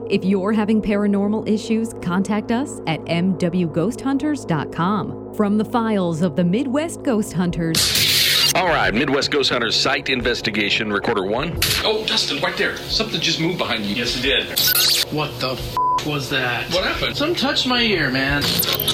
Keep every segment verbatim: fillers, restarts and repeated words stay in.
If you're having paranormal issues, contact us at m w ghost hunters dot com. From the files of the Midwest Ghost Hunters. All right, Midwest Ghost Hunters site investigation, recorder one. Oh, Dustin, right there. Something just moved behind you. Yes, it did. What the f*** was that? What happened? Something touched my ear, man.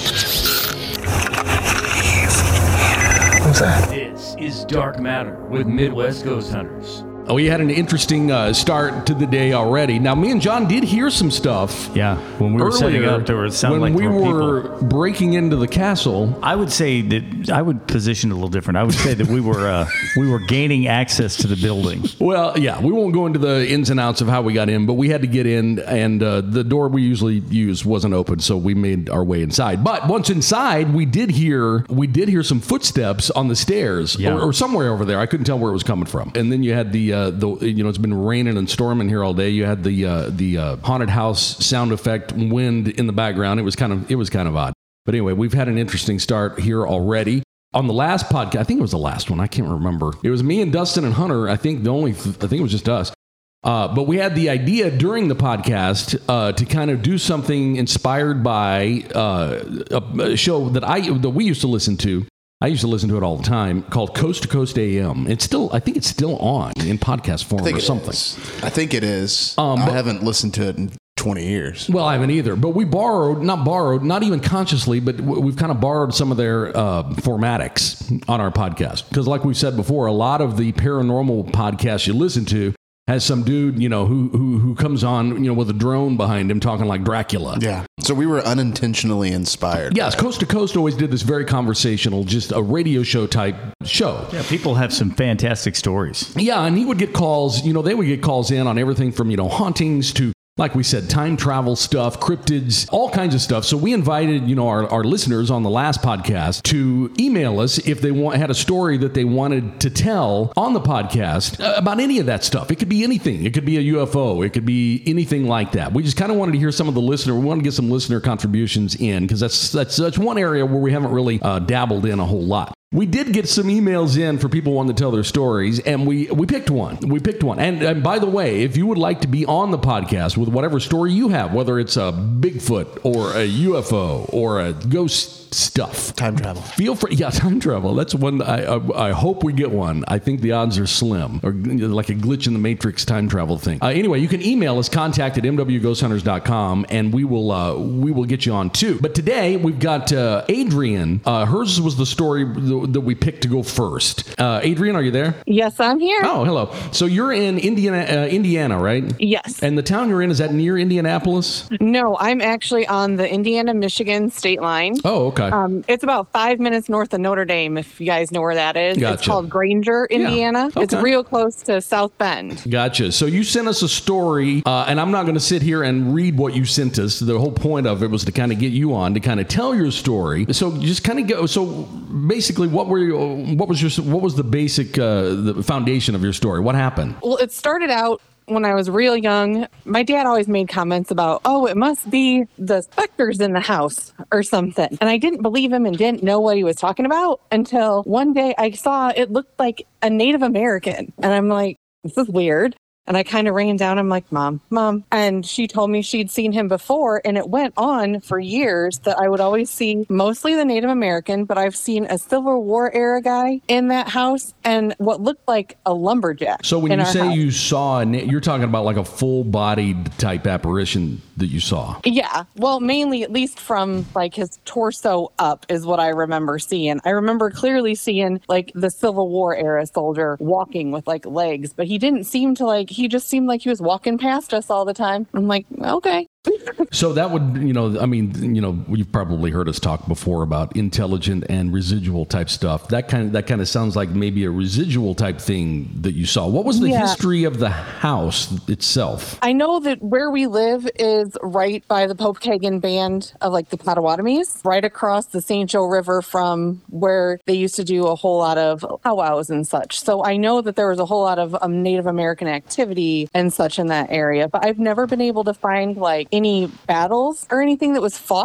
What's that? This is Dark Matter with Midwest Ghost Hunters. Oh, we had an interesting uh, start to the day already. Now, me and John did hear some stuff. Yeah, when we were setting up, there was sounded when like we there were, were people. breaking into the castle. I would say that I would position it a little different. I would say that we were uh, we were gaining access to the building. Well, yeah, we won't go into the ins and outs of how we got in, but we had to get in, and uh, the door we usually use wasn't open, so we made our way inside. But once inside, we did hear we did hear some footsteps on the stairs, Yeah. or, or somewhere over there. I couldn't tell where it was coming from. And then you had the uh, the you know it's been raining and storming here all day. You had the uh, the uh, haunted house sound effect wind in the background. It was kind of it was kind of odd. But anyway, we've had an interesting start here already. On the last podcast, I think it was the last one. I can't remember. It was me and Dustin and Hunter. I think the only I think it was just us. Uh, but we had the idea during the podcast uh, to kind of do something inspired by uh, a, a show that I that we used to listen to. I used to listen to it all the time, called Coast to Coast A M. It's still, I think it's still on in podcast form or something. Is. I think it is. Um, I but, haven't listened to it in twenty years. Well, I haven't either. But we borrowed, not borrowed, not even consciously, but we've kind of borrowed some of their uh, formatics on our podcast. Because like we said before, a lot of the paranormal podcasts you listen to has some dude, you know, who who who comes on, you know, with a drone behind him talking like Dracula. Yeah. So we were unintentionally inspired. Yes, Coast to Coast always did this very conversational, just a radio show type show. Yeah, people have some fantastic stories. Yeah, and he would get calls, you know, they would get calls in on everything from, you know, hauntings to, like we said, time travel stuff, cryptids, all kinds of stuff. So we invited, you know, our, our listeners on the last podcast to email us if they want, had a story that they wanted to tell on the podcast about any of that stuff. It could be anything. It could be a U F O. It could be anything like that. We just kind of wanted to hear some of the listener. We wanted to get some listener contributions in because that's, that's, that's one area where we haven't really uh, dabbled in a whole lot. We did get some emails in for people wanting to tell their stories, and we, we picked one. We picked one. And, and by the way, if you would like to be on the podcast with whatever story you have, whether it's a Bigfoot or a U F O or a ghost stuff. Time travel. Feel free. Yeah, time travel. That's one. I, I, I hope we get one. I think the odds are slim. Or like a glitch in the Matrix time travel thing. Uh, anyway, you can email us, contact at m w ghost hunters dot com, and we will uh, we will get you on too. But today, we've got uh, Adrian. Uh, hers was the story that we picked to go first. Uh, Adrian, are you there? Yes, I'm here. Oh, hello. So you're in Indiana, uh, Indiana, right? Yes. And the town you're in, is that near Indianapolis? No, I'm actually on the Indiana-Michigan state line. Oh, okay. Um, it's about five minutes north of Notre Dame, if you guys know where that is. Gotcha. It's called Granger, Indiana. Yeah. Okay. It's real close to South Bend. Gotcha. So you sent us a story, uh, and I'm not going to sit here and read what you sent us. The whole point of it was to kind of get you on, to kind of tell your story. So just kind of go. So basically, what were you, what was your what was the basic uh, the foundation of your story? What happened? Well, it started out when I was real young. My dad always made comments about, oh, it must be the specters in the house or something. And I didn't believe him and didn't know what he was talking about until one day I saw it looked like a Native American. And I'm like, this is weird. And I kind of ran down. I'm like, Mom, Mom. And she told me she'd seen him before. And it went on for years that I would always see mostly the Native American, but I've seen a Civil War era guy in that house and what looked like a lumberjack. So when in you our say house. you saw, a, you're talking about like a full-bodied type apparition that you saw. Yeah. Well, mainly at least from like his torso up is what I remember seeing. I remember clearly seeing like the Civil War era soldier walking with like legs, but he didn't seem to like, he just seemed like he was walking past us all the time. I'm like, okay. So that would, you know, I mean, you know, you've probably heard us talk before about intelligent and residual type stuff. That kind of that kind of sounds like maybe a residual type thing that you saw. What was the Yeah. history of the house itself? I know that where we live is right by the Pope Kagan Band of like the Potawatomis, right across the Saint Joe River from where they used to do a whole lot of powwows and such. So I know that there was a whole lot of um, Native American activity and such in that area, but I've never been able to find like any battles or anything that was fought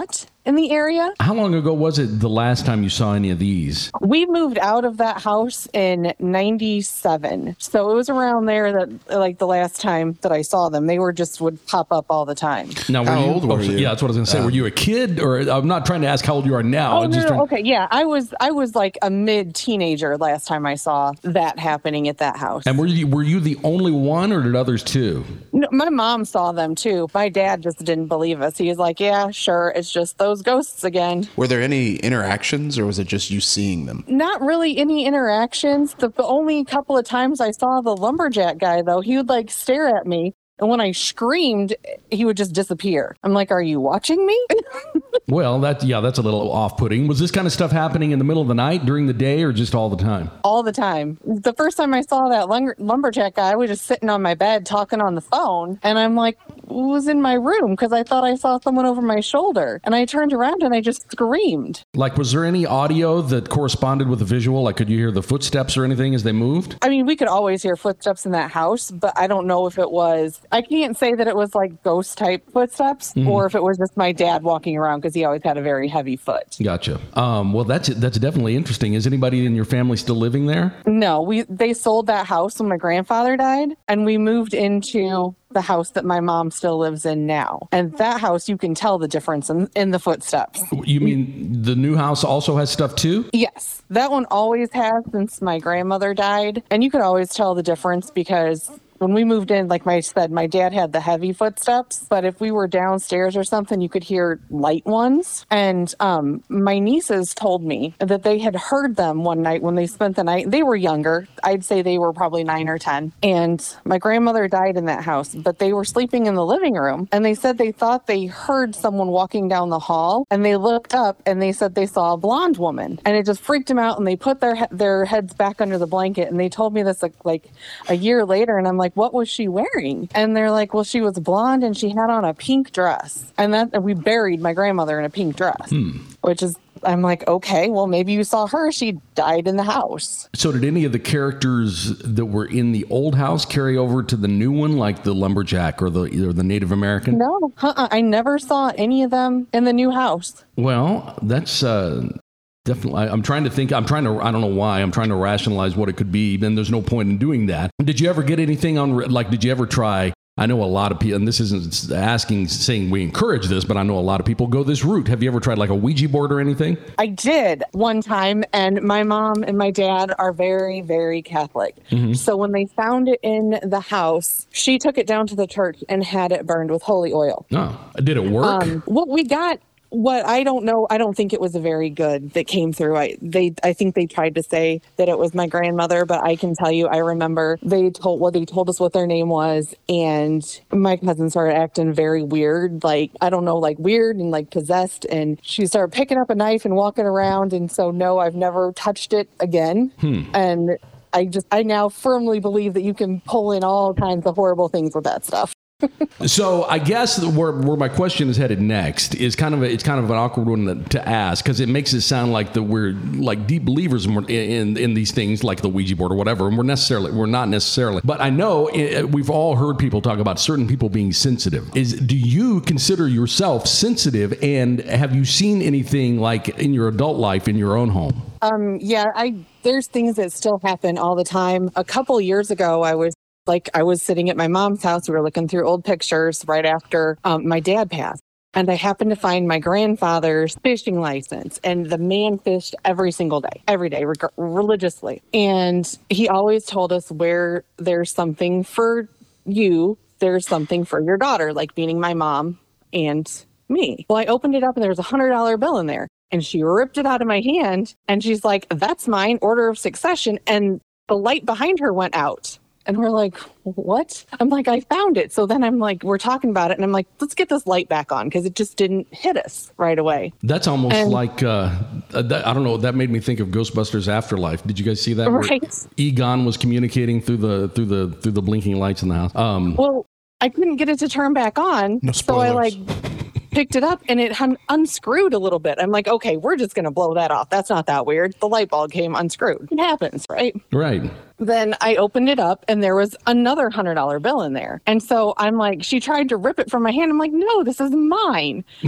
in the area. How long ago was it the last time you saw any of these? We moved out of that house in ninety-seven. So it was around there that, like, the last time that I saw them. They were just would pop up all the time. Now, were How you, old were oh, you? Yeah, that's what I was going to say. Um, were you a kid? Or I'm not trying to ask how old you are now. Oh, I'm no, just no, trying... okay, yeah. I was I was like a mid-teenager last time I saw that happening at that house. And were you, were you the only one, or did others too? No, my mom saw them too. My dad just didn't believe us. He was like, yeah, sure, it's just those ghosts again. Were there any interactions, or was it just you seeing them? Not really any interactions. The, the only couple of times I saw the lumberjack guy, though, he would like stare at me. And when I screamed, he would just disappear. I'm like, are you watching me? Well, that yeah, that's a little off-putting. Was this kind of stuff happening in the middle of the night, during the day, or just all the time? All the time. The first time I saw that lumber- lumberjack guy, I was just sitting on my bed talking on the phone. And I'm like, was in my room because I thought I saw someone over my shoulder. And I turned around and I just screamed. Like, was there any audio that corresponded with the visual? Like, could you hear the footsteps or anything as they moved? I mean, we could always hear footsteps in that house, but I don't know if it was, I can't say that it was like ghost type footsteps mm-hmm. or if it was just my dad walking around because he always had a very heavy foot. Gotcha. Um, well, that's that's definitely interesting. Is anybody in your family still living there? No, we they sold that house when my grandfather died, and we moved into the house that my mom still lives in now. And that house, you can tell the difference in, in the footsteps. You mean the new house also has stuff too? Yes. That one always has since my grandmother died. And you could always tell the difference because when we moved in, like I said, my dad had the heavy footsteps, but if we were downstairs or something, you could hear light ones. And um, my nieces told me that they had heard them one night when they spent the night. They were younger. I'd say they were probably nine or ten. And my grandmother died in that house, but they were sleeping in the living room. And they said they thought they heard someone walking down the hall. And they looked up and they said they saw a blonde woman. And it just freaked them out. And they put their their heads back under the blanket. And they told me this like, like a year later. And I'm like, what was she wearing? And they're like, well, she was blonde and she had on a pink dress. And that and we buried my grandmother in a pink dress, hmm. which is, I'm like, okay, well, maybe you saw her. She died in the house. So did any of the characters that were in the old house carry over to the new one, like the lumberjack or the or the Native American? No, uh-uh. I never saw any of them in the new house. Well, that's... Uh Definitely. I'm trying to think. I'm trying to, I don't know why. I'm trying to rationalize what it could be. Then there's no point in doing that. Did you ever get anything on, like, did you ever try? I know a lot of people, and this isn't asking, saying we encourage this, but I know a lot of people go this route. Have you ever tried like a Ouija board or anything? I did one time, and my mom and my dad are very, very Catholic. Mm-hmm. So when they found it in the house, she took it down to the church and had it burned with holy oil. Oh, did it work? Um, what we got... What I don't know, I don't think it was a very good that came through. I they I think they tried to say that it was my grandmother, but I can tell you, I remember they told what well, they told us what their name was, and my cousin started acting very weird, like I don't know, like weird and like possessed, and she started picking up a knife and walking around, and so no, I've never touched it again, hmm. and I just I now firmly believe that you can pull in all kinds of horrible things with that stuff. So I guess where, where my question is headed next is kind of a, it's kind of an awkward one to ask because it makes it sound like that we're like deep believers in, in in these things like the Ouija board or whatever, and we're necessarily we're not necessarily. But I know it, we've all heard people talk about certain people being sensitive. Is do you consider yourself sensitive, and have you seen anything like in your adult life in your own home? Um, yeah, I there's things that still happen all the time. A couple years ago, I was. Like I was sitting at my mom's house. We were looking through old pictures right after um, my dad passed. And I happened to find my grandfather's fishing license. And the man fished every single day, every day, reg- religiously. And he always told us where there's something for you, there's something for your daughter, like meaning my mom and me. Well, I opened it up and there was a one hundred dollar bill in there. And she ripped it out of my hand. And she's like, that's mine, order of succession. And the light behind her went out. And we're like, what? I'm like, I found it. So then I'm like, we're talking about it. And I'm like, let's get this light back on because it just didn't hit us right away. That's almost and, like, uh, that, I don't know, that made me think of Ghostbusters Afterlife. Did you guys see that? Right. Where Egon was communicating through the through the, through the blinking lights in the house. Um, well, I couldn't get it to turn back on. No spoilers. So I like picked it up and it un- unscrewed a little bit. I'm like, okay, we're just going to blow that off. That's not that weird. The light bulb came unscrewed. It happens, right? Right. Then I opened it up and there was another one hundred dollar bill in there. And so I'm like, she tried to rip it from my hand. I'm like, no, this is mine.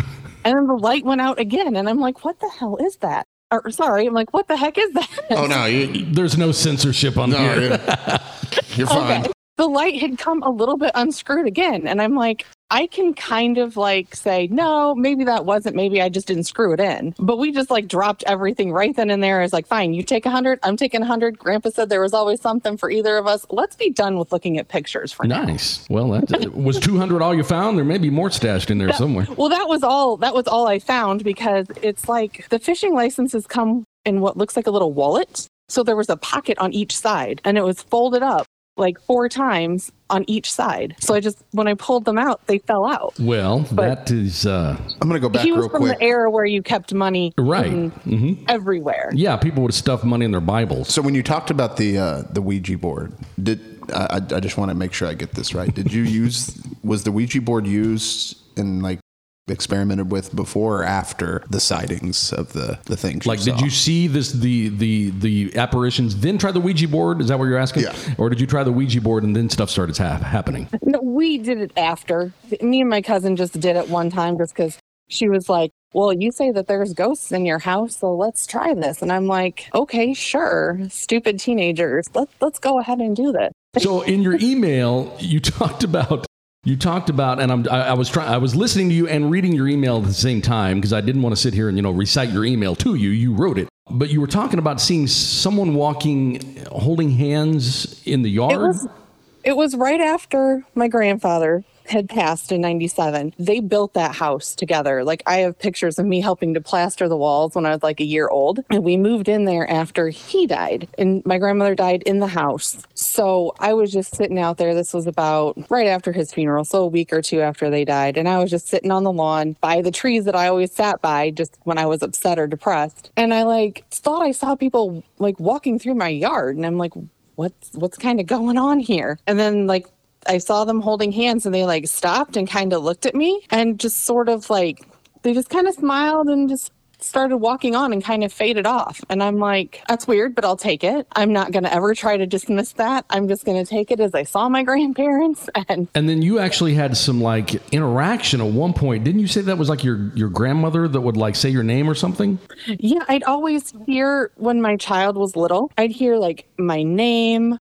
And then the light went out again. And I'm like, what the hell is that? Or, sorry, I'm like, what the heck is that? Oh, no. You, There's no censorship on no, here. You're, you're fine. Okay. The light had come a little bit unscrewed again. And I'm like, I can kind of like say, no, maybe that wasn't, maybe I just didn't screw it in. But we just like dropped everything right then and there. It's like, fine, you take a hundred, I'm taking a hundred. Grandpa said there was always something for either of us. Let's be done with looking at pictures for now. Nice. Well, that was two hundred all you found? There may be more stashed in there that, somewhere. Well, that was all, that was all I found, because it's like the fishing licenses come in what looks like a little wallet. So there was a pocket on each side and it was folded up like four times on each side. So I just, when I pulled them out, they fell out. Well, But that is... Uh, I'm going to go back he was real from quick. the era where you kept money right. hidden Mm-hmm. everywhere. Yeah, people would stuff money in their Bibles. So when you talked about the uh, the Ouija board, did I, I just want to make sure I get this right. Did you use, was the Ouija board used in like experimented with before or after the sightings of the, the things you Like, saw? did you see this the the the apparitions, then try the Ouija board? Is that what you're asking? Yeah. Or did you try the Ouija board and then stuff started ha- happening? No, we did it after. Me and my cousin just did it one time just because she was like, well, you say that there's ghosts in your house, so let's try this. And I'm like, okay, sure. Stupid teenagers. Let's, let's go ahead and do this. So in your email, you talked about you talked about, and I'm, I, I was trying, I was listening to you and reading your email at the same time because I didn't want to sit here and you know recite your email to you. You wrote it, but you were talking about seeing someone walking, holding hands in the yard. It was, it was right after my grandfather had passed in ninety-seven. They built that house together. Like, I have pictures of me helping to plaster the walls when I was like a year old. And we moved in there after he died. And my grandmother died in the house. So I was just sitting out there. This was about right after his funeral. So a week or two after they died. And I was just sitting on the lawn by the trees that I always sat by just when I was upset or depressed. And I like thought I saw people like walking through my yard. And I'm like, what's, what's kind of going on here? And then like, I saw them holding hands and they like stopped and kind of looked at me and just sort of like, they just kind of smiled and just started walking on and kind of faded off. And I'm like, that's weird, but I'll take it. I'm not going to ever try to dismiss that. I'm just going to take it as I saw my grandparents. And And then you actually had some like interaction at one point. Didn't you say that was like your, your grandmother that would like say your name or something? yeah, I'd always hear when my child was little, I'd hear like my name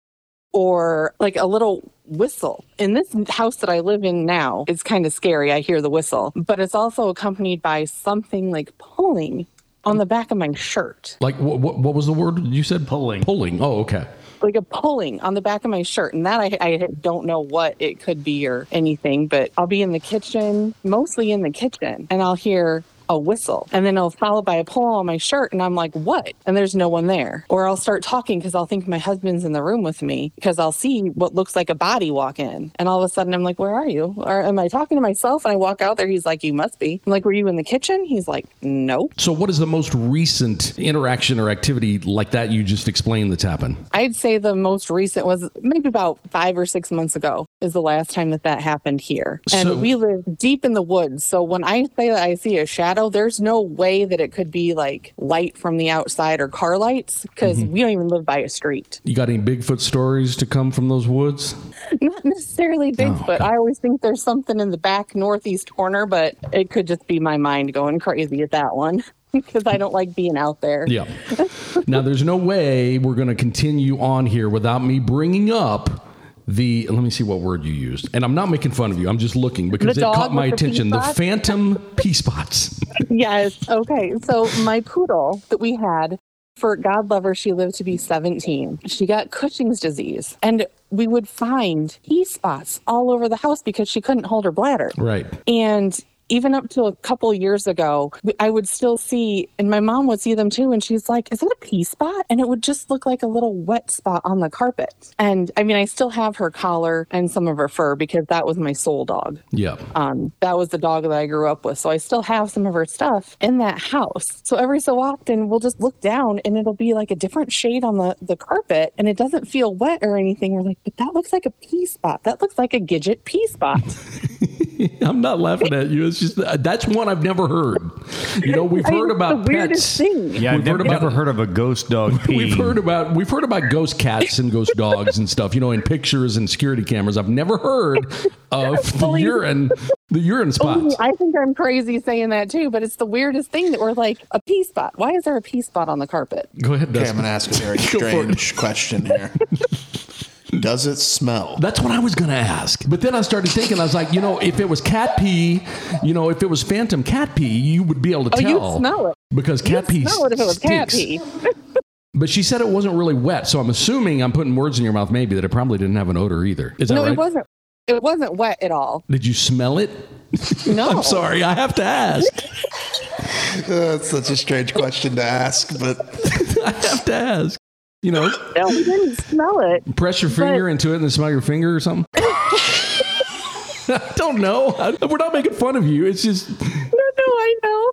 or like a little whistle. In this house that I live in now, it's kind of scary. I hear the whistle, but it's also accompanied by something like pulling on the back of my shirt. Like what, what, what was the word you said? Pulling. Pulling. Oh, okay. Like a pulling on the back of my shirt. And that I, I don't know what it could be or anything, but I'll be in the kitchen, mostly in the kitchen, and I'll hear a whistle, and then it'll follow by a pull on my shirt, and I'm like, what? And there's no one there. Or I'll start talking because I'll think my husband's in the room with me because I'll see what looks like a body walk in, and all of a sudden I'm like, where are you? Or am I talking to myself? And I walk out there, he's like, you must be. I'm like, were you in the kitchen? He's like, nope. So what is the most recent interaction or activity like that you just explained that's happened? I'd say the most recent was maybe about five or six months ago is the last time that that happened here. And So- we live deep in the woods. So when I say that I see a shadow, there's no way that it could be like light from the outside or car lights because Mm-hmm. we don't even live by a street. You got any Bigfoot stories to come from those woods? Not necessarily Bigfoot. I always think there's something in the back northeast corner, but it could just be my mind going crazy at that one because I don't like being out there. Yeah. Now, there's no way we're going to continue on here without me bringing up the, let me see what word you used. And I'm not making fun of you. I'm just looking because The it dog caught my with the pea attention. The spots? phantom pea spots. Yes. Okay. So my poodle that we had, for God love her, she lived to be seventeen. She got Cushing's disease. And we would find pea spots all over the house because she couldn't hold her bladder. Right. And even up to a couple years ago, I would still see, and my mom would see them too. And she's like, is that a pea spot? And it would just look like a little wet spot on the carpet. And I mean, I still have her collar and some of her fur because that was my soul dog. Yeah. Um, that was the dog that I grew up with. So I still have some of her stuff in that house. So every so often we'll just look down and it'll be like a different shade on the, the carpet and it doesn't feel wet or anything. We're like, but that looks like a pea spot. That looks like a Gidget pea spot. I'm not laughing at you. It's just, that's one I've never heard. You know, we've I mean, heard it's about the weirdest pets. thing. Yeah, I've We've never, heard about- never heard of a ghost dog peeing. We've heard about we've heard about ghost cats and ghost dogs and stuff, you know, in pictures and security cameras. I've never heard of the urine, the urine spots. I think I'm crazy saying that too, but it's the weirdest thing that we're like a pee spot. Why is there a pee spot on the carpet? Go ahead, Okay, I'm Dustin. going to ask a very Go for it. strange question here. Does it smell? That's what I was going to ask. But then I started thinking, I was like, you know, if it was cat pee, you know, if it was phantom cat pee, you would be able to Oh, tell. you'd smell it. Because cat You'd pee smell it if it was cat stinks. pee. But she said it wasn't really wet, so I'm assuming I'm putting words in your mouth maybe that it probably didn't have an odor either. Is that No, right? it wasn't. It wasn't wet at all. Did you smell it? No. I'm sorry, I have to ask. That's such a strange question to ask, but I have to ask. You know, No, we didn't smell it. press your finger into it and then smell your finger or something. I don't know. I, we're not making fun of you. It's just No, no, I know.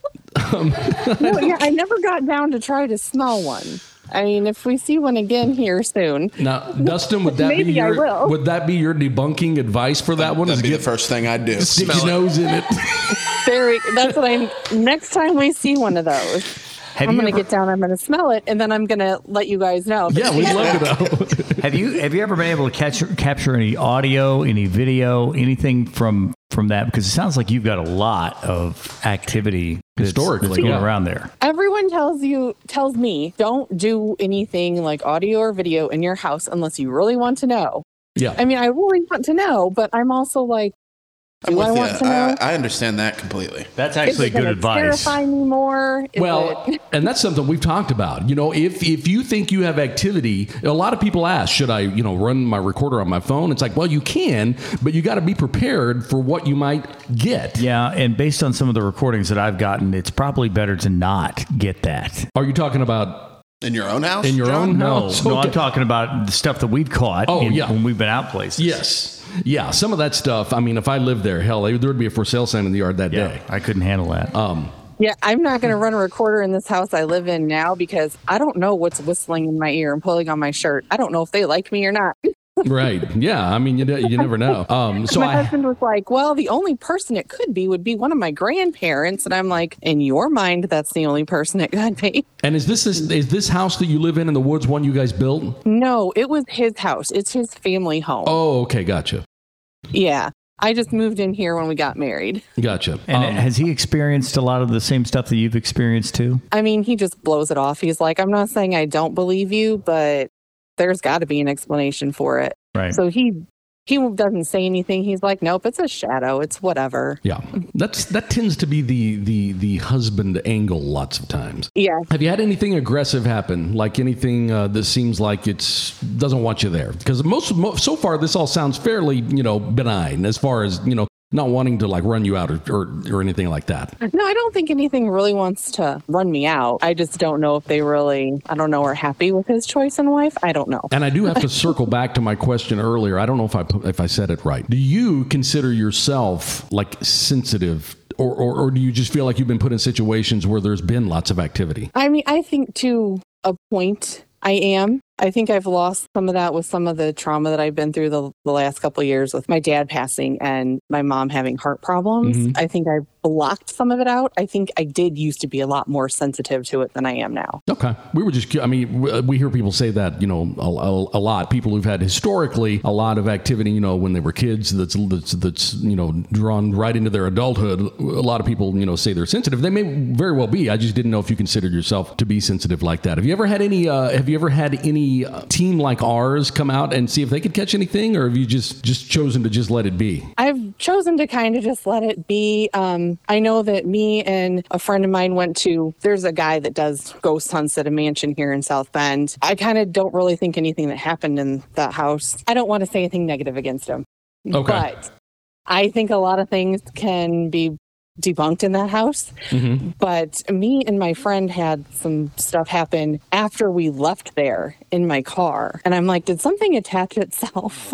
um, No, yeah, I never got down to try to smell one. I mean, if we see one again here soon. now, Dustin. Would that be Maybe I your will. would that be your debunking advice for that one? that'd Is be get the first thing I'd do. stick Smell your it. nose in it. Very, that's what I'm. Next time we see one of those, Have I'm you going to ever- get down. I'm going to smell it, and then I'm going to let you guys know. Yeah, we'd love to know. Have you have you ever been able to catch, capture any audio, any video, anything from from that? Because it sounds like you've got a lot of activity that's, Historically, that's going yeah. around there. Everyone tells you, tells me, don't do anything like audio or video in your house unless you really want to know. Yeah. I mean, I really want to know, but I'm also like, I'm do I with want you. to know? I, I understand that completely. That's Is actually it good gonna advice. Terrify me more? Is Well, it- and that's something we've talked about. You know, if if you think you have activity, a lot of people ask, should I, you know, run my recorder on my phone? It's like, well, you can, but you got to be prepared for what you might get. Yeah, and based on some of the recordings that I've gotten, it's probably better to not get that. Are you talking about In your own house? in your John? own No, house? no, I'm Okay. talking about the stuff that we've caught Oh, in- yeah. when we've been out places. Yes. Yeah, some of that stuff. I mean, if I lived there, hell, there would be a for sale sign in the yard that Yeah, day. I couldn't handle that. Um, yeah, I'm not going to run a recorder in this house I live in now because I don't know what's whistling in my ear and pulling on my shirt. I don't know if they like me or not. right. Yeah. I mean, you, you never know. Um, so my I, husband was like, well, the only person it could be would be one of my grandparents. And I'm like, in your mind, that's the only person it could be. and is this, is, is this house that you live in in the woods one you guys built? No, it was his house. It's his family home. Oh, okay. Gotcha. Yeah. I just moved in here when we got married. Gotcha. and Um, has he experienced a lot of the same stuff that you've experienced too? I mean, he just blows it off. He's like, I'm not saying I don't believe you, but there's got to be an explanation for it. Right. So he he doesn't say anything. He's like, nope, it's a shadow. It's whatever. yeah. That's, that tends to be the, the, the husband angle lots of times. Yeah. Have you had anything aggressive happen? Like anything uh, that seems like it's doesn't want you there? Because most, most so far this all sounds fairly, you know, benign as far as, you know, not wanting to like run you out or, or, or anything like that. No, I don't think anything really wants to run me out. I just don't know if they really, I don't know, are happy with his choice in wife. I don't know. And I do have to circle back to my question earlier. I don't know if I put- if I said it right. Do you consider yourself like sensitive, or, or or do you just feel like you've been put in situations where there's been lots of activity? I mean, I think to a point I am. I think I've lost some of that with some of the trauma that I've been through the, the last couple of years with my dad passing and my mom having heart problems. Mhm. I think I've blocked some of it out. I think I did used to be a lot more sensitive to it than I am now. Okay. We were just, I mean, we- we hear people say that, you know, a, a, a lot. People who've had historically a lot of activity, you know, when they were kids that's, that's, that's, you know, drawn right into their adulthood. A lot of people, you know, say they're sensitive. They may very well be. I just didn't know if you considered yourself to be sensitive like that. Have you ever had any, uh, have you ever had any uh, team like ours come out and see if they could catch anything, or have you just, just chosen to just let it be? I've chosen to kind of just let it be. Um, I know that me and a friend of mine went to, there's a guy that does ghost hunts at a mansion here in South Bend. I kind of don't really think anything that happened in that house. I don't want to say anything negative against him. Okay. But I think a lot of things can be debunked in that house. Mm-hmm. But me and my friend had some stuff happen after we left there in my car. And I'm like, did something attach itself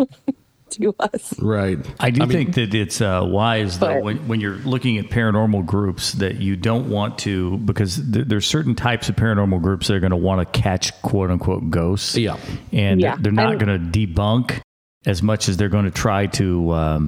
to us? Right. I do I mean- think that it's uh, wise, though, But- when, when you're looking at paranormal groups, that you don't want to, because th- there's certain types of paranormal groups that are going to want to catch quote unquote ghosts. Yeah. And Yeah. they're not And- going to debunk as much as they're going to try to um,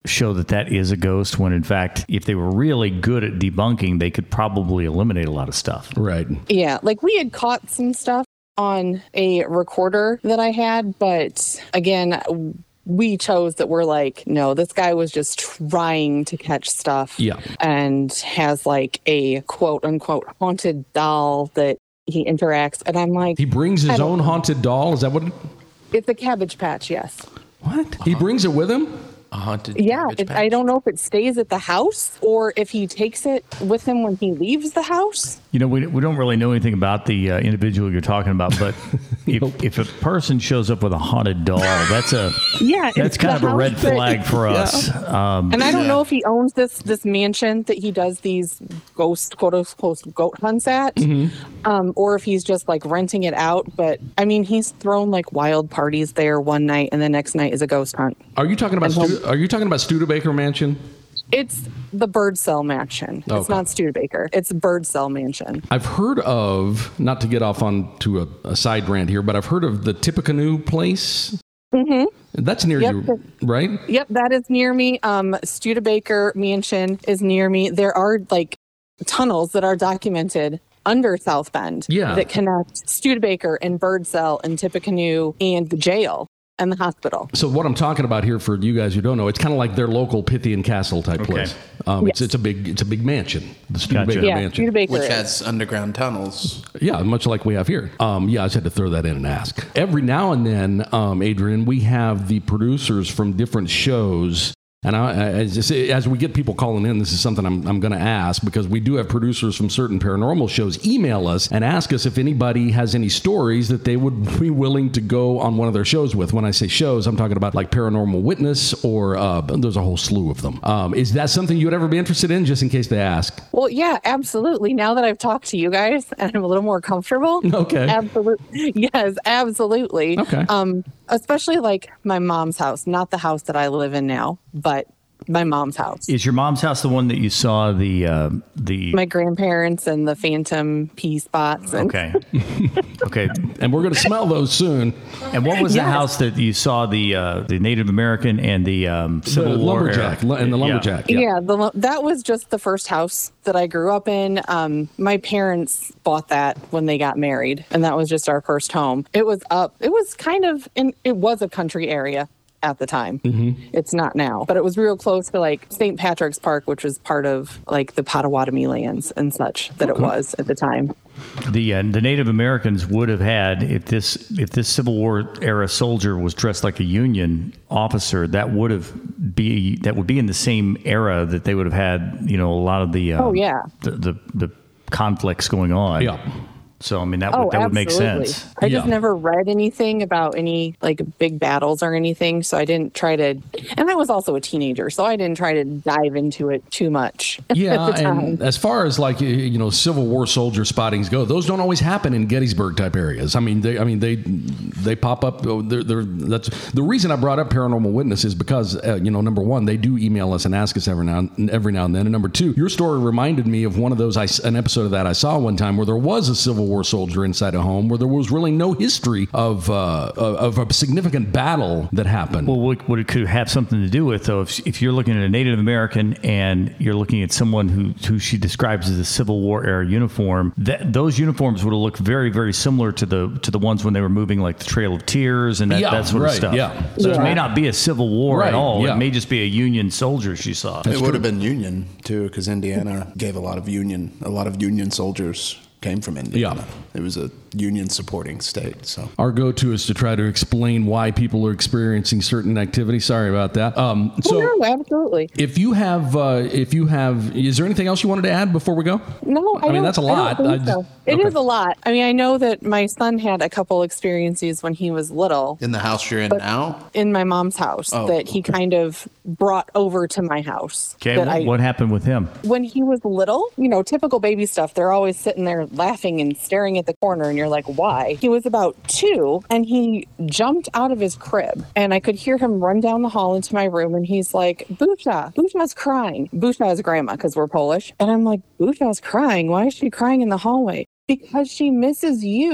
show that that is a ghost, when in fact, if they were really good at debunking, they could probably eliminate a lot of stuff. Right. Yeah, like we had caught some stuff on a recorder that I had, but again, we chose that we're like, no, this guy was just trying to catch stuff. Yeah. And has like a quote unquote haunted doll that he interacts. And I'm like, He brings his I don't own know. haunted doll? Is that what? It, It's a Cabbage Patch, yes. what? He brings it with him? A haunted Yeah, Cabbage it, Patch. I don't know if it stays at the house or if he takes it with him when he leaves the house. You know, we, we don't really know anything about the uh, individual you're talking about, but if, if a person shows up with a haunted doll, that's a Yeah, that's it's kind the of a red house that- flag for us. Um, And I don't Yeah. know if he owns this this mansion that he does these ghost quote unquote goat hunts at, um, or if he's just like renting it out. But I mean, he's thrown like wild parties there one night, and the next night is a ghost hunt. Are you talking about And Stu- Are you talking about Studebaker Mansion? It's the Birdsell Mansion. It's Okay. not Studebaker. It's Birdsell Mansion. I've heard of, not to get off onto a, a side rant here, but I'i've heard of the Tippecanoe place. Mm-hmm. That's near Yep. you, right? Yep, that is near me. Um, Studebaker Mansion is near me. There are like tunnels that are documented under South Bend Yeah. that connect Studebaker and Birdsell and Tippecanoe and the jail and the hospital. So what I'm talking about here, for you guys who don't know, it's kind of like their local Pythian Castle type Okay. place. Um, Yes. it's it's a big it's a big mansion, the Studebaker Gotcha. Yeah, Mansion. Studebaker Which is. has underground tunnels. Yeah, much like we have here. Um, yeah, I just had to throw that in and ask. Every now and then, um, Adrian, we have the producers from different shows. And I, as, just, as we get people calling in, this is something I'm, I'm going to ask, because we do have producers from certain paranormal shows email us and ask us if anybody has any stories that they would be willing to go on one of their shows with. When I say shows, I'm talking about like Paranormal Witness, or uh, there's a whole slew of them. Um, is that something you would ever be interested in, just in case they ask? Well, yeah, absolutely. Now that I've talked to you guys and I'm a little more comfortable. Okay. Absolutely. Yes, absolutely. Okay. Um, especially like my mom's house, not the house that I live in now, but my mom's house. is your mom's house the one that you saw the uh, the? My grandparents and the phantom pea spots. And Okay. Okay. And we're going to smell those soon. And what was the Yes. house that you saw the uh, the Native American and the um, Civil the War lumberjack era? and the Yeah. lumberjack. Yeah, the, lo- that was just the first house that I grew up in. Um, my parents bought that when they got married, and that was just our first home. It was up. It was kind of in. It was a country area at the time. Mm-hmm. It's not now, but it was real close to like Saint Patrick's Park, which was part of like the Potawatomi lands and such that it was at the time. The uh, the Native Americans would have had, if this if this Civil War era soldier was dressed like a Union officer, that would have be that would be in the same era that they would have had, you know, a lot of the um, Oh, yeah. the, the the conflicts going on. Yeah. So I mean that Oh, would that would make absolutely. sense. I just Yeah. never read anything about any like big battles or anything, so I didn't try to. And I was also a teenager, so I didn't try to dive into it too much. Yeah, at the time. and as far as like you know, Civil War soldier spottings go, those don't always happen in Gettysburg type areas. I mean, they, I mean, they, they pop up. oh, They're, they're, that's the reason I brought up Paranormal Witness is because uh, you know, number one, they do email us and ask us every now, every now and then, and number two, your story reminded me of one of those, I, an episode of that I saw one time where there was a Civil War soldier inside a home where there was really no history of uh, of a significant battle that happened. Well, what, what it could have something to do with, though, if, if you're looking at a Native American and you're looking at someone who, who she describes as a Civil War era uniform, that those uniforms would have looked very, very similar to the to the ones when they were moving like the Trail of Tears and that, Yeah, that sort right, of stuff. yeah. So it Yeah. may not be a Civil War Right, at all. yeah. It may just be a Union soldier she saw. It would have been Union too, because Indiana gave a lot of Union, a lot of Union soldiers came from Indiana. Yeah. It was a Union supporting state. So Our go-to is to try to explain why people are experiencing certain activity. Sorry about that. Um, so, Oh, no, absolutely. if you have, uh, if you have, is there anything else you wanted to add before we go? No, I, I mean, don't- that's a I don't lot. think I just- so. It okay. is a lot. I mean, I know that my son had a couple experiences when he was little in the house you're in But- now, in my mom's house Oh. that he kind of brought over to my house. Okay, that what, I- what happened with him? when he was little, you know, typical baby stuff, they're always sitting there laughing and staring at the corner, and you're like, why? He was about two, and he jumped out of his crib, and I could hear him run down the hall into my room, and he's like, Busha, Busha's crying. Busha is grandma, because we're Polish. And I'm like, Busha's crying? Why is she crying in the hallway? Because she misses you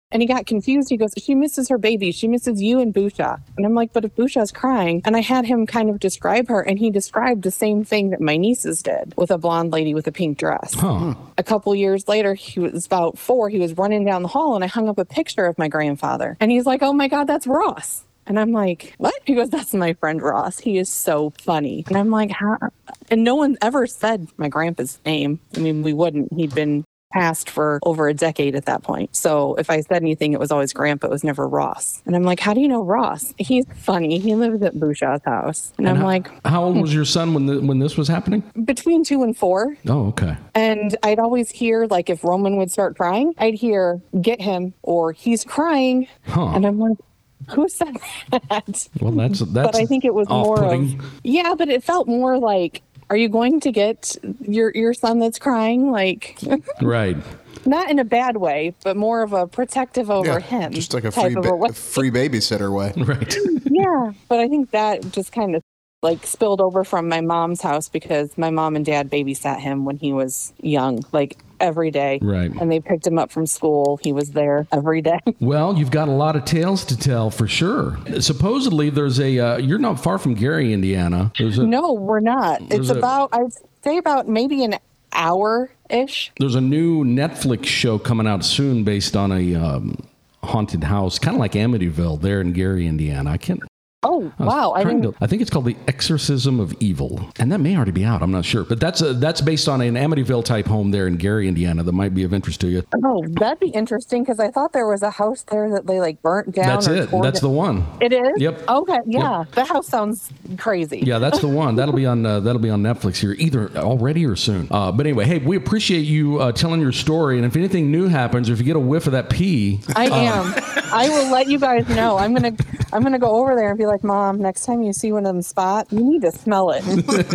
And he got confused. He goes, she misses her baby. She misses you and Busha. And I'm like, but if Busha's crying. And I had him kind of describe her. And he described the same thing that my nieces did with a blonde lady with a pink dress. Huh. A couple years later, he was about four. He was running down the hall and I hung up a picture of my grandfather. And he's like, oh my God, that's Ross. And I'm like, what? He goes, that's my friend Ross. He is so funny. And I'm like, how? And no one ever said my grandpa's name. I mean, we wouldn't. He'd been passed for over a decade at that point. So if I said anything, it was always Grandpa. It was never Ross. And I'm like, how do you know Ross? He's funny. He lives at Busha's house. And, and I'm how, like, how old was your son when the, when this was happening? Between two and four. Oh, okay. And I'd always hear, like, if Roman would start crying, I'd hear, get him, or he's crying. Huh. And I'm like, who said that? Well, that's, that's But I think it was more off-putting. of, yeah, but it felt more like, are you going to get your, your son that's crying? Like, right. Not in a bad way, but more of a protective over Yeah, him. just like a type free, of a way. ba- free babysitter way. Right. Yeah, but I think that just kind of like spilled over from my mom's house because my mom and dad babysat him when he was young, like every day. Right. And they picked him up from school. He was there every day. Well, you've got a lot of tales to tell for sure. Supposedly, there's a, uh, you're not far from Gary, Indiana. There's a, No, we're not. There's It's a- about, I'd say about maybe an hour-ish. There's a new Netflix show coming out soon based on a um, haunted house, kind of like Amityville there in Gary, Indiana. I can't. Oh, I was wow. I trying didn't. to- I think it's called The Exorcism of Evil, and that may already be out. I'm not sure, but that's a, that's based on an Amityville type home there in Gary, Indiana. That might be of interest to you. Oh, that'd be interesting because I thought there was a house there that they like burnt down. That's or it. tore That's down. the one. It is. Yep. Okay. Yeah. That house sounds crazy. Yeah, that's the one. That'll be on uh, that'll be on Netflix here, either already or soon. Uh, but anyway, hey, we appreciate you uh, telling your story, and if anything new happens, or if you get a whiff of that pee, I uh, am. I will let you guys know. I'm gonna. I'm gonna go over there and be like, Mom, next time you see one of them spot, you need to smell it.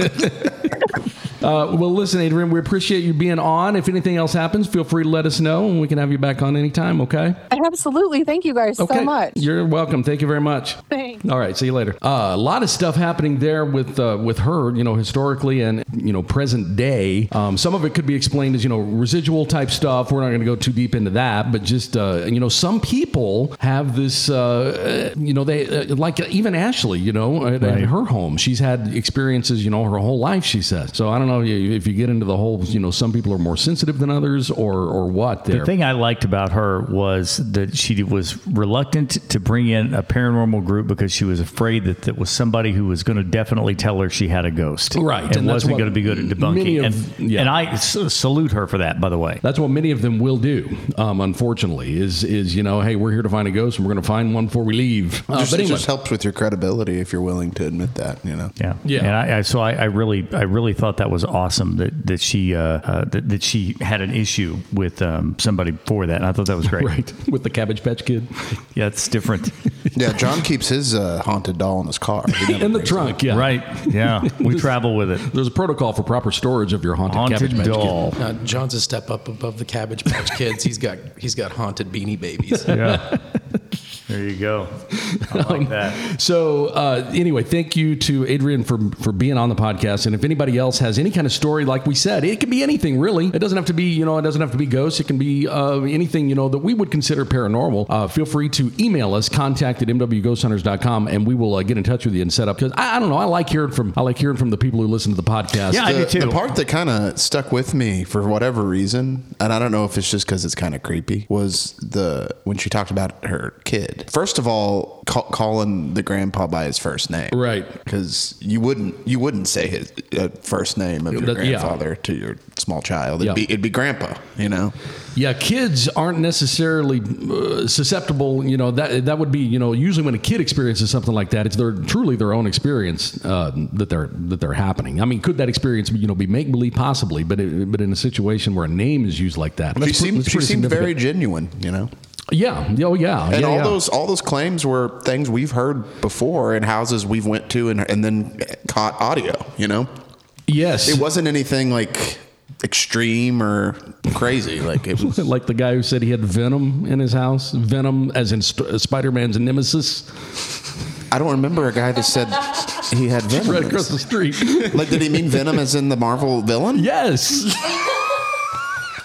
Uh, well, listen, Adrian, we appreciate you being on. If anything else happens, feel free to let us know, and we can have you back on anytime, okay? Absolutely. Thank you guys Okay. so much. You're welcome. Thank you very much. Thanks. All right, see you later. Uh, a lot of stuff happening there with uh, with her, you know, historically and, you know, present day. Um, some of it could be explained as, you know, residual type stuff. We're not going to go too deep into that, but just, uh, you know, some people have this, uh, you know, they, uh, like even Ashley, you know, at, at her home, she's had experiences, you know, her whole life, she says. So I don't know if you get into the whole, you know, some people are more sensitive than others or, or what there. The thing I liked about her was that she was reluctant to bring in a paranormal group because she was afraid that that was somebody who was going to definitely tell her she had a ghost. Right. And, And that's wasn't what going to be good at many debunking. of- and, yeah. and I s- salute her for that, by the way. That's what many of them will do, um, unfortunately, is, is, you know, hey, we're here to find a ghost and we're going to find one before we leave. Uh, Just, but it anyway, just helps with your credibility if you're willing to admit that, you know. Yeah, Yeah. And I, I so I, I really, I really thought that was awesome that that she, uh, uh, that, that she had an issue with um, somebody for that, and I thought that was great. right, with the Cabbage Patch Kid. Yeah, it's different. Yeah, John keeps his uh, haunted doll in his car. He never In the brings trunk, yeah. Right? Yeah, we travel with it. There's a protocol for proper storage of your haunted, Haunted Cabbage Patch doll. Kid. Uh, John's a step up above the Cabbage Patch Kids. He's got he's got haunted Beanie Babies. Yeah. There you go. I like that. So uh, anyway, thank you to Adrian for for being on the podcast. And if anybody else has any kind of story, like we said, it can be anything really. It doesn't have to be, you know, it doesn't have to be ghosts. It can be uh, anything, you know, that we would consider paranormal. Uh, feel free to email us, contact at m w ghost hunters dot com, and we will uh, get in touch with you and set up. Because I, I don't know, I like hearing from I like hearing from the people who listen to the podcast. Yeah, I the, do too. The part that kind of stuck with me for whatever reason, and I don't know if it's just because it's kind of creepy, was the when she talked about her kid. First of all, ca- calling the grandpa by his first name, Right. Because you wouldn't you wouldn't say his uh, first name of your That- yeah. grandfather to your small child. It'd Yeah. be it'd be grandpa, you know. Yeah, kids aren't necessarily uh, susceptible. You know, that that would be, you know, usually when a kid experiences something like that, it's their truly their own experience uh, that they're that they're happening. I mean, could that experience, you know, be make believe possibly, but it, but in a situation where a name is used like that, She that's pre- seemed that's she pretty seemed very significant. genuine, you know. Yeah. Oh, yeah. And yeah, all yeah. those all those claims were things we've heard before in houses we've went to and and then caught audio, you know. Yes. It wasn't anything like extreme or crazy. Like it was like the guy who said he had venom in his house. Venom, as in St- Spider-Man's nemesis, I don't remember a guy that said he had venom. right in across the his- street. Like, did he mean Venom as in the Marvel villain? Yes.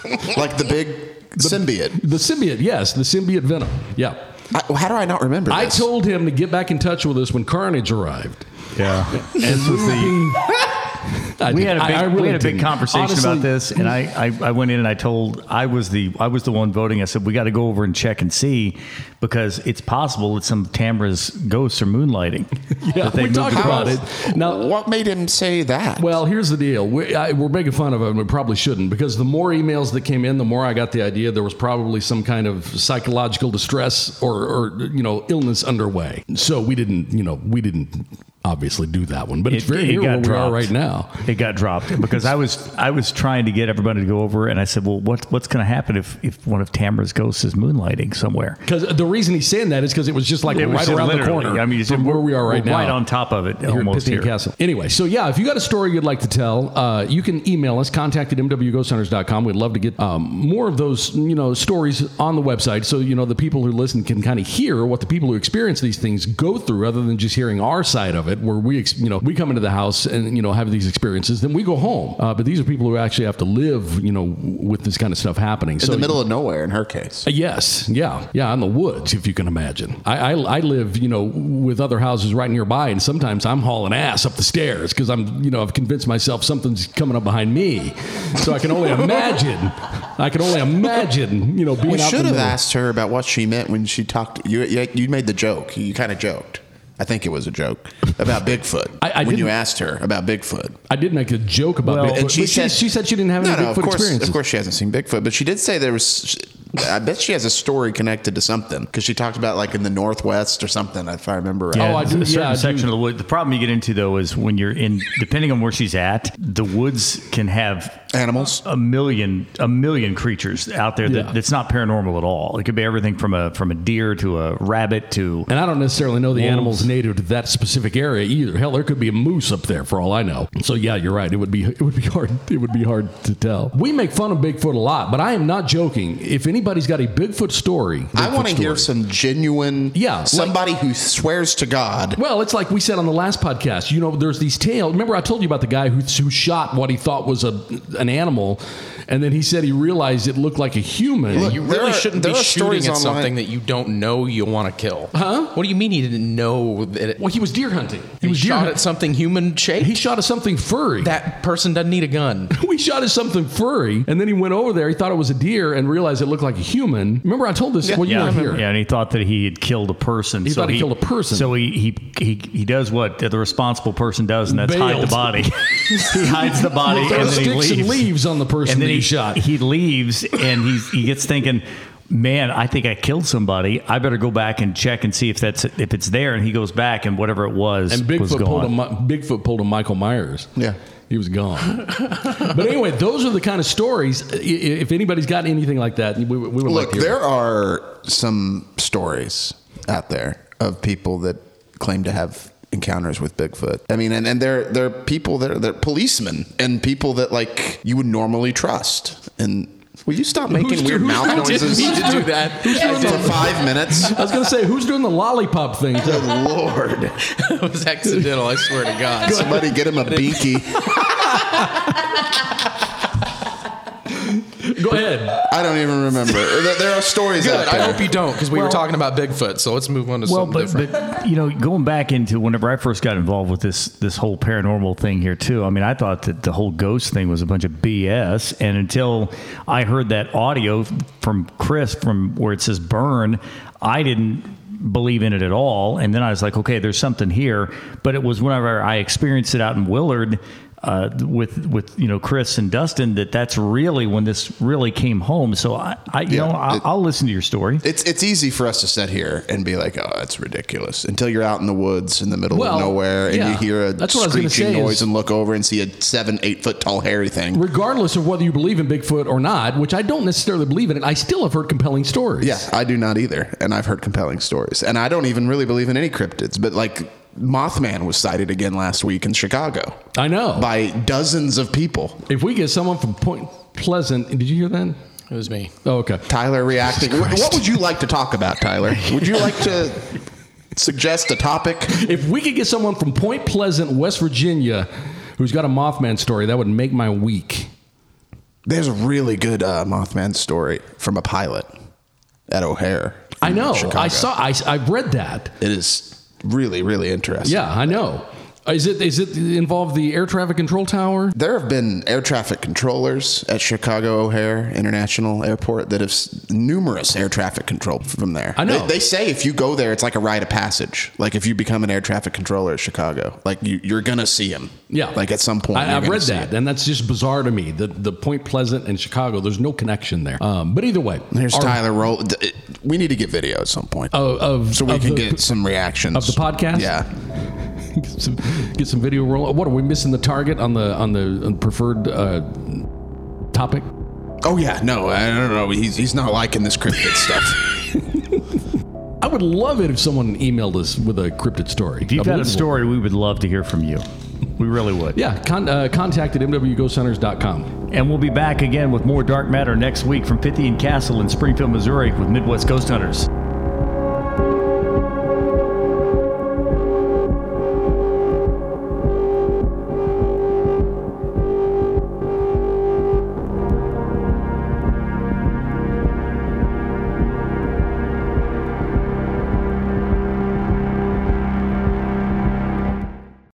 Like the big symbiote. The symbiote, yes, the symbiote venom. Yeah. I, how do I not remember I this? told him to get back in touch with us when Carnage arrived. Yeah. And this was the... I we did. had a big, I, I really we had a big didn't. conversation Honestly, about this, and I, I, I went in and I told I was the I was the one voting. I said we got to go over and check and see because it's possible that some of Tamara's ghosts are moonlighting. Yeah, that they we moved talked about across. it. Now, what made him say that? Well, here's the deal. We, I, we're making fun of him. We probably shouldn't, because the more emails that came in, the more I got the idea there was probably some kind of psychological distress or, or you know, illness underway. So we didn't, you know, we didn't obviously do that one. But it's It- very it near got where we dropped. are right now. It got dropped because I was I was trying to get everybody to go over, and I said, well, what what's going to happen if, if one of Tamara's ghosts is moonlighting somewhere? Because the reason he's saying that is because it was just like It was right just around the literally, corner. I mean, it's- from where we are right we're now. right on top of it, Here at almost Pythian here. Castle. Anyway, so yeah, if you got a story you'd like to tell, uh, you can email us, contact at m w ghost hunters dot com. We'd love to get um, more of those, you know, stories on the website, so you know the people who listen can kind of hear what the people who experience these things go through, rather than just hearing our side of it, where we, ex- you know, we come into the house and you know have these experiences, then we go home. Uh, but these are people who actually have to live, you know, with this kind of stuff happening. In so the middle of nowhere, in her case. Uh, Yes, yeah, yeah, in the woods, if you can imagine. I, I, I live, you know, with other houses right nearby, and sometimes I'm hauling ass up the stairs because I'm, you know, I've convinced myself something's coming up behind me. So I can only imagine. I can only imagine, you know, being We out should in the have middle. asked her about what she meant when she talked. You you, you made the joke. You kind of joked. I think it was a joke about Bigfoot. I- I when you didn't- asked her about Bigfoot. I did make a joke about Well, Bigfoot, and but she she, said- she said she didn't have any No, no, Bigfoot of course, experiences. of course she hasn't seen Bigfoot, but she did say there was. I bet she has a story connected to something because she talked about like in the Northwest or something, if I remember right. Oh, I do- A certain yeah, I do. section of the wood. The problem you get into though is when you're in, depending on where she's at, the woods can have Animals. a million a million creatures out there that, Yeah. that's not paranormal at all. It could be everything from a from a deer to a rabbit to And I don't necessarily know the Wolves. animals native to that specific area either. Hell, there could be a moose up there for all I know. So yeah, you're right. It would be it would be hard it would be hard to tell. We make fun of Bigfoot a lot, but I am not joking. If anybody's got a Bigfoot story, I Bigfoot want to hear story. some genuine. Yeah, like- somebody who swears to God. Well, it's like we said on the last podcast. You know, there's these tales. Remember, I told you about the guy who, who shot what he thought was a an animal, and then he said he realized it looked like a human. Look, You There really are- shouldn't there be are shooting stories at online- something that you don't know you want to kill. Huh? What do you mean he didn't know that it, Well, he was deer hunting. He he was deer shot hunting. at something human shaped? He shot at something furry. That person doesn't need a gun. we shot at something furry, and then he went over there. He thought it was a deer and realized it looked like a human. Remember, I told this. Well, you yeah, weren't here. yeah, and he thought that he had killed a person. He thought he killed a person. So he he, he he does what the responsible person does, and that's hide the Bailed. body. He hides the body Throw and then he sticks leaves. and leaves on the person and that then he shot. He leaves, and he's he gets thinking, man, I think I killed somebody. I better go back and check and see if that's if it's there. And he goes back, and whatever it was And was Bigfoot pulled a gone. Mi- Bigfoot pulled a Michael Myers. Yeah. He was gone. But anyway, those are the kind of stories. I- If anybody's got anything like that, we, we would like Look, to hear. there are some stories out there of people that claim to have encounters with Bigfoot. I mean, and, and they're they're people that are they're policemen and people that like you would normally trust. And will you stop making Who's- weird who's- mouth who did- noises? he did do that. for five minutes. I was going to say, who's doing the lollipop thing? Good Lord. It was accidental, I swear to God. Somebody get him a binky. Go ahead. I don't even remember. There there are stories Good. out there. I hope you don't, because we Well- were talking about Bigfoot. So let's move on to Well, something but, different. but you know, going back into whenever I first got involved with this this whole paranormal thing here too. I mean, I thought that the whole ghost thing was a bunch of B S, and until I heard that audio from Chris from where it says burn, I didn't believe in it at all. And then I was like, okay, there's something here. But it was whenever I experienced it out in Willard. Uh, with with you know Chris and Dustin, that that's really when this really came home. So I, I you Yeah, know I'll, it- I'll listen to your story. It's it's easy for us to sit here and be like, oh, that's ridiculous. Until you're out in the woods in the middle Well, of nowhere and yeah. you hear a That's what I was gonna screeching say noise is- and look over and see a seven, eight foot tall hairy thing. Regardless of whether you believe in Bigfoot or not, which I don't necessarily believe in it, I still have heard compelling stories. Yeah, I do not either. And I've heard compelling stories. And I don't even really believe in any cryptids, but like Mothman was sighted again last week in Chicago I know. by dozens of people. If we get someone from Point Pleasant, did you hear that? It was me. Oh, okay. Tyler reacting. What what would you like to talk about, Tyler? Would you like to suggest a topic? If we could get someone from Point Pleasant, West Virginia, who's got a Mothman story, that would make my week. There's a really good uh, Mothman story from a pilot at O'Hare. I know. Chicago. I saw. I, I've read that. It is really, really interesting. Yeah, I know. Is it is it involve the air traffic control tower? There have been air traffic controllers at Chicago O'Hare International Airport that have s- numerous air traffic control from there. I know. They, they say if you go there, it's like a rite of passage. Like if you become an air traffic controller at Chicago, like you, you're gonna see him. Yeah. Like at some point. I, you're I've gonna read see that, it. and that's just bizarre to me. The the Point Pleasant and Chicago, there's no connection there. Um, but either way, Here's our- Tyler Roll. We need to get video at some point of, of so we of can the- get some reactions of the podcast. Yeah. get, some, get some video roll. What are we missing the target on the on the on preferred uh, topic? Oh yeah, no, I don't know. He's he's not liking this cryptid stuff. I would love it if someone emailed us with a cryptid story. If you've got a believable. story, we would love to hear from you. We really would. Yeah, con- uh, contact at m w ghost hunters dot com. And we'll be back again with more Dark Matter next week from Pythian Castle in Springfield, Missouri with Midwest Ghost Hunters.